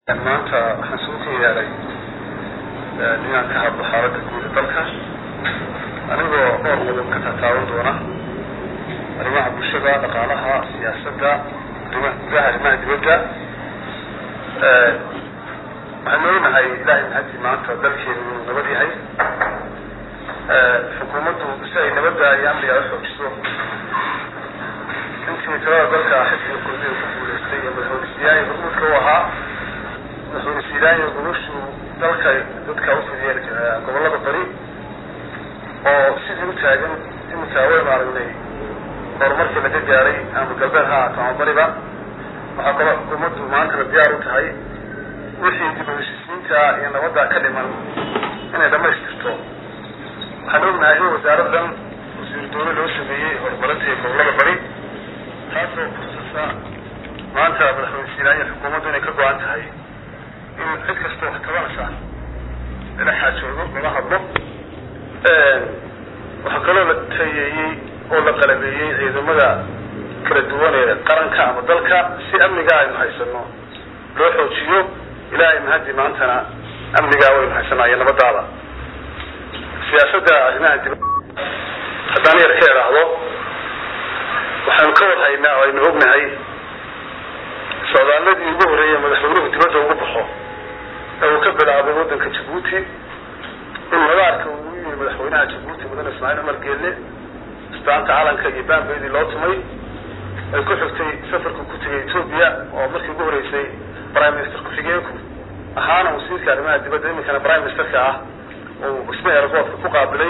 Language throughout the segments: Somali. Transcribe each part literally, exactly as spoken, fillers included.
maanta waxaan soo jeedaalay inaan ka hadlo xaaladda guud ee dalka anigoo dhowr qodob ka tataaban doona arrimaha bulshada, dhaqaalaha, siyaasadda, arrimaha gudaha, arrimaha dibadda. waxaan ognahay ilaahay mahadii maanta dalkeenu inuu nabad yahay. xukuumaddu si ay nabadda iyo amniga u xoojiso intii talada dalka xisbiga kulmiga ku guulaystay ee madaxweyne siyaaya hormuudka u ahaa madaxweyne siyaaya goboshu dalka dadka u fidiyeen gobollada bari oo sidii u taagan iminka waynu aragnay horumarkii laga gaaray ama galbeed ha ahaato ama bariba. waxaa kaloo xukuumaddu maantana diyaar u tahay wixii dib u heshiisiinta iyo nabadda ka dhiman inay dhamaystirto. waxaan ognahay in wasaaraddan wasiir dowle loo sameeyey horumarinta iyo gobollada bari taasoo fursasa maanta madaxweyne siyaaya xukuumaddu inay ka go-an tahay in cid kastoo wax tabanaysa lala xaajoodo lala hadlo. waxaa kaloo la tayeeyey oo la qalabeeyey ciidamada kala duwan ee qaranka ama dalka si amnigaa aynu haysano loo xoojiyo. ilaahay mahadii maantana amnigaa waynu haysanaayo nabadaada. siyaasadda arrimaha dibadda haddaan yar ka idhaahdo waxaanu ka warhaynaa oo aynu ognahay socdaaladii ugu horreeyay madaxweynuhu dibadda ugu baxo ee uu ka bilaabay waddanka Jabuuti in madaarka uu u yimi madaxweynaha Jabuuti mudane Ismaaciil Cumar Geelle istaanta calanka iyo baanbeydii loo tumay ay ku xigtay safarku ku tegay Ethiopia oo markii ugu horreysay prime minister ku-xigeenku ahaana wasiirka arrimaha dibadda iminkana prime ministerka ah oo isna airportka ku qaabilay.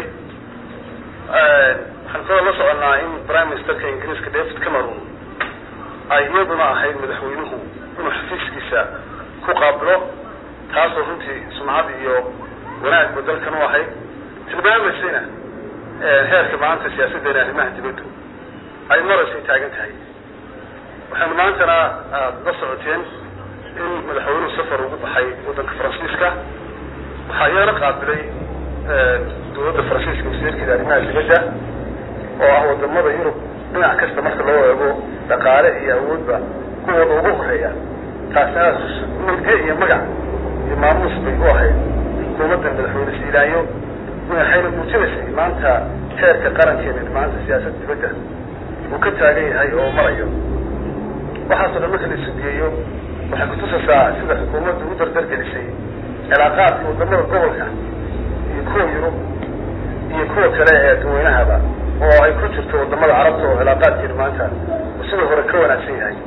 waxaan kaloo la soconaa in prime ministerka ingiriiska David Cameron ay iyaduna ahayd madaxweynuhu inuu xafiiskiisa ku qaabilo taasoo runtii sumcad iyo wanaagba dalkan u ahayd tilmaamaysayna heerka maanta siyaasaddeena arrimaha dibaddu ay maraysay taagan tahay. waxaanu maantana la socoteen in madaxweynuhu safar ugu baxay waddanka faransiiska. waxaa iyana qaabilay dowladda faransiiska wasiirkeeda arrimaha dibadda oo ah wadamada Yurub dhinac kasta marka loo eego dhaqaale iyo awoodba kuwooda ugu horeeya. taasina muddo iyo magac iyo maamuus bay u ahayd xukuumadda madaxweyne siilaayo waxayna muujinaysay maanta heerka qarankeena maanta siyaasadda dibadda uu ka taagan yahay oo marayo. waxaasoo dhan marka la isugeeyo waxay kutusaysaa sida xukuumaddu u dardargelisay cilaaqaadka wadamada gobolka iyo kuwa Yurub iyo kuwa kale ee dadweynahaba oo ay ku jirto wadamada carabta oo cilaaqaadkeena maanta sidii hore ka wanaagsan yahay.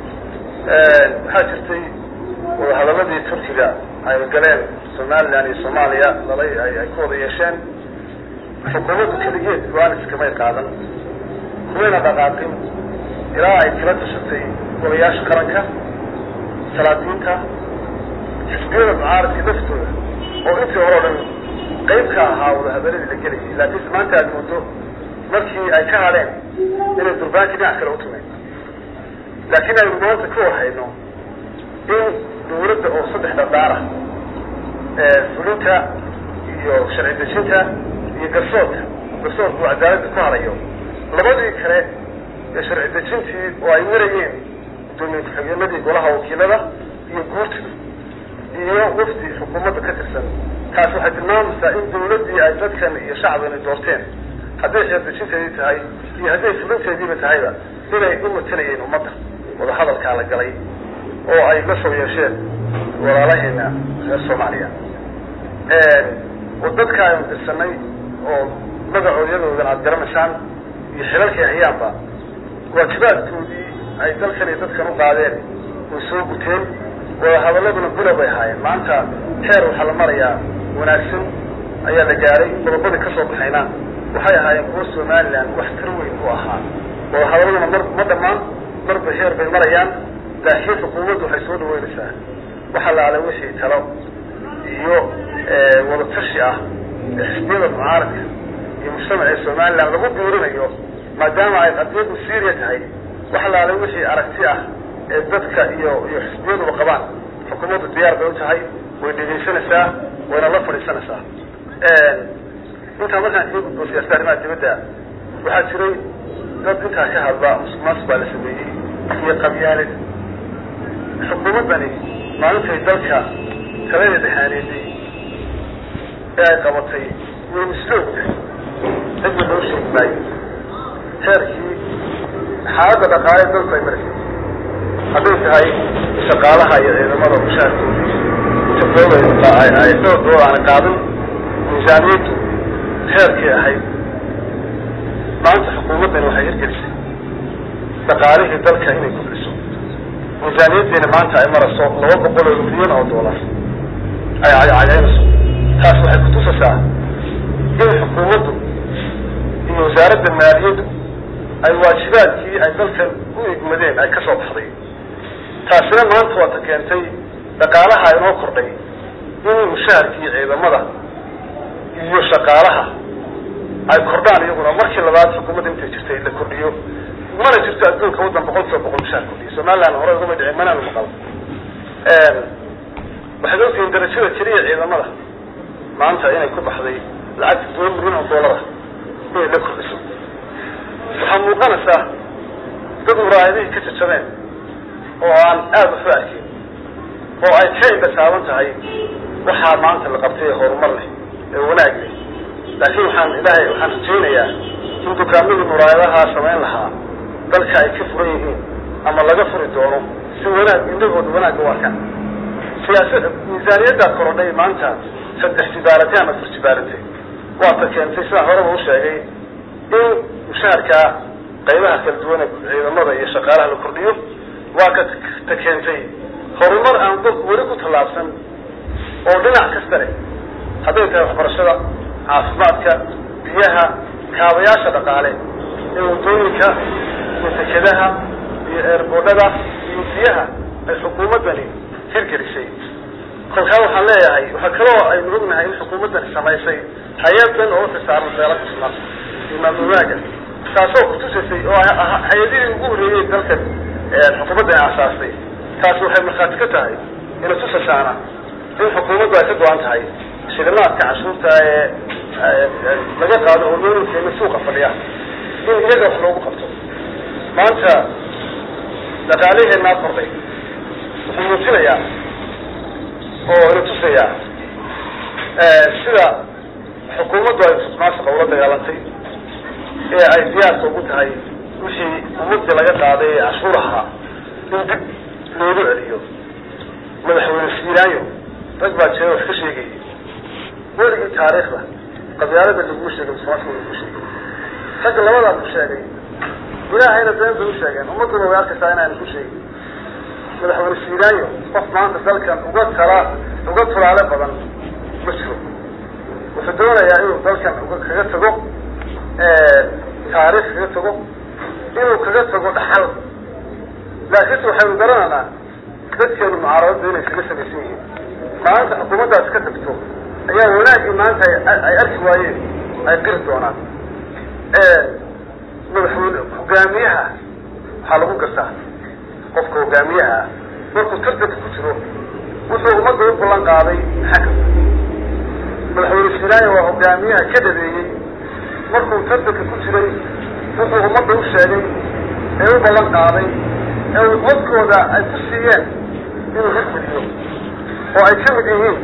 waxaa jirtay wadahadaladii Turkiga ay galeen Somaliland iyo Soomaaliya lalay ay ku wada yeesheen. xukuumaddu keligeed go-aan iskamay qaadan kumayna dhaqaaqin ilaa ay kala tashatay golayaasha qaranka, salaadiinta, xisbiyada mucaaradka laftooda oo intii hore o dhan qayb ka ahaa wadahadaladii la gelayay. laakiinse maanta aad moodo markii ay ka hadheen inay durbaankii dhinac kale u tumeen. laakiin aynu maanta ka warhayno in dowladda oo saddex dhardhaara fulinta iyo sharci dejinta iyo garsoorka garsoorka uu cadaaladda ku harayo labadii kale ee sharci dejintii oo ay warayeen gudoomiye ku-xigeenadii golaha wakiilada iyo guurtida iyo wafdi xukuumadda ka tirsan. taas waxay tilmaamaysaa in dowladdii ay dadkan iyo shacbani doorteen hadday sharci dejinteedii tahay iyo hadday fulinteediiba tahayba inay u matalayeen ummadda wadahadalkaa la galay oo ay la soo yeesheen walaalaheena reer Soomaaliya. oo dadka aynu dirsanay oo magacoodyadoodan aad garanaysaan iyo xilalkii ayaanba waajibaadkoodii ay dalkan iyo dadkan u qaadeen way soo guteen. wadahadaladuna bilo bay ahaayeen. maanta heer waxaa la marayaa wanaagsan ayaa la gaaray. qodobadii ka soo baxayna waxay ahaayeen kuwa Somaliland wax tar weyn u ahaa. wadahadaladuna mar ma dhammaan marba heer bay marayaan. laakiin xukuumaddu waxay soo dhaweynaysaa waxa la alay wixii talo iyo wada tashi ah ee xisbiyada mucaaradka iyo mujtamaca Somaliland lagu biirinayo maadaama ay qadiyadu Syria tahay. waxa la alay wixii aragti ah ee dadka iyo iyo xisbiyadu qabaan xukuumaddu diyaar bay u tahay, way dhegeysanaysaa, wayna la fadhiisanaysaa. intaa markaan ka gudbo siyaasadda arrimaha dibadda waxaa jiray dad intaa ka hadla musuqmaasuq baa la sameeyey iyo qabyaalad. xukuumaddani ما أنت ذلك ثلاثة حاليتي أي قبطي ومسلوب أجل لو شيء باي تركي حاجة دقائق ذلك يمركي حديث هاي شقالها إذا مرة مشاهدين تقول أي دور عن قابل ميزانيته تركي هاي ما أنت حكومتنا وحير كرسي دقائق ذلك هنا يكبرسوا ميزانيتنا ما أنت أمر الصوت لو بقولوا مليون أو دولار أي أي عيان الصوت تاس waxay ku tusasaa in xukuumaddu iyo wasaaradda maaliyaddu ay waajibaadkii ay dalkan u igmadeen ay ka soo baxday taasina maanta waa keentay dhaqaalaha inoo kordhay in mushaharkii ciidamada iyo shaqaalaha ay kordhaan iyaguna markii labaad xukuumadda intay jirtay la kordhiyo mana jirto adduunka waddan boqolkiiba boqol mushahar kordhiyo Soomaaliland hore uga dhicin mana maqal ee waxay doonayeen darajada kaliya ciidamada maanta inay ku baxday lacag toban milyan oo dollar ee la kordhiso waxa muuqanaysa dad muraayadii ka jajabeen oo aan aad u faa'iido oo ay ka saaban tahay waxa maanta la qabtay horumar leh ee wanaag leh laakiin waxaan ilaahay waxaan rajaynayaa in dukaamada muraayadaha sameyn lahaa dalka ay ka furan yihiin ama laga furi doono si wanaag indhahooda wanaag u arkaan siyaasadda miisaaniyadda korodhay maanta saddex tibaarati ama afar tibaarati waa ta keentay sida hore uu sheegay in mushaharka qaybaha kala duwan ee ciidamada iyo shaqaalaha la kordhiyo waa ka ta keentay horumar aan dad weli ku talaabsan oo dhinac kasta leh hadday tahay waxbarashada caafimaadka biyaha kaabayaasha dhaqaale ee wadooyinka iyo dekedaha iyo eerboodhada iyo biyaha ay xukuumaddani hirgelisay kolkaa waxaan leeyahay waxa kaloo aynu ognahay in xukuumaddan samaysay hay-adan oo xisaaran meelaha Soomaaliya imaam waaga taasoo ku tusay oo hay-adihii ugu horeeyay dalkan ee xukuumaddan aasaasay taas waxay markhaati ka tahay inay tusasaana in xukuumaddu ay ka go'an tahay shirkadaha cashuurta ee laga qaado oo loo yeeyo suuqa fadhiya in iyaga wax loogu qabto maanta dhaqaalaheena kordhay wuxuu muujinayaa oo tusaya ee sida xukuumaddu ay musuqmaasuqa ula dagaalantay ee ay diyaarka ugu tahay wixii ummadda laga qaaday cashuuraha in dib loogu celiyo madaxweyne Siiraayo rag baa jira wax ka sheegay weligii taariikhda qabyaalada lagu sheegay musuqmaasuqa lagu sheegay rag labada ku sheegay ilaahayna been buu sheegay ummaddu way arkaysaa inaan ku sheegay madaxweyne Siiraayo qof maanta dalkan uga tala uga tulaale badan ma jiro wuxuu doonayaa inuu dalkan uga kaga tago ee taariikh kaga tago inuu kaga tago dhaxal laakiin waxaynu garanaynaa dadkeenu mucaaradada inay kaga samaysan yihiin maanta xukuumaddaas ka tagto ayaa wanaagii maanta ay arki waayeen ay qiri doonaan ee madaxweyne hogaamiyaha waxaa lagu gartaa qofka hogaamiyaha markuu tartanka ku jiro wuxuu ummadda u ballan qaaday xakam madaxweyne Siiraayo waa hogaamiyaha ka dhabeeyay markuu tartanka ku jiray wuxuu ummadda u sheegay ee u ballan qaaday ee codkooda ay ku siiyeen inuu hirgeliyo oo ay ka mid yihiin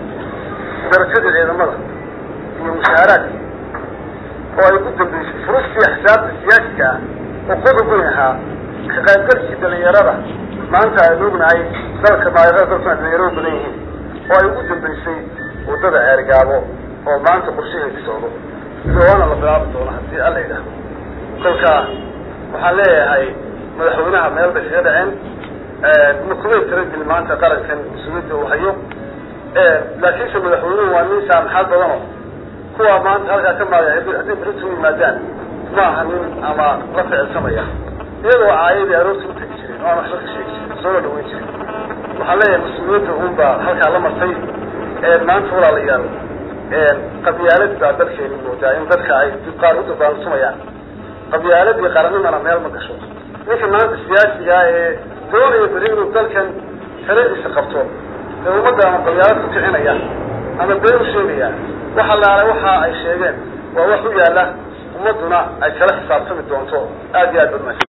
darajada ciidamada iyo mushaaraadka oo ay ku dambeysay furustii axsaabta siyaasiga ah oo qodob weyn ahaa ka qaybgalkii dhalinyarada maanta ay ognahay dalka maayarada dalka dhalinyaradu badan yihiin oo ay ugu dambeysay wadada ceergaabo oo maanta qorshaheedu socdo idoona la bilaabi doono haddii alla yidhaahdo kolka waxaan leeyahay madaxweynaha meel bay kaga dhaceen makumay taradil maanta qarankan mas-uuliyadda uu hayo laakiinse madaxweynuhu waa nin saamaxaad badanoo kuwa maanta halkaa ka maagay hadday berito u yimaadaan ma aha nin ama la ficilsamaya iyadoo caayadii aroorta u tegi jirin oo aan waxba ka sheegi jirin soo dhaweyn jirin waxaan leeyahay mas-uuliyadda uunbaa halkaa la martay maanta walaalayaal qabyaalad baa dalkeenu moodaa in dadka ay qaar u dabaaltumayaan qabyaaladii qaranimana meel ma gasho ninka maanta siyaasiga ee doonaya beri inuu dalkan taladiisa qabto ee ummadda ama qabyaalad ku kicinaya ama been u sheegaya waxa laala waxa ay sheegeen waa wax u yaala ummaduna ay kala xisaabtami doonto aad iyo aad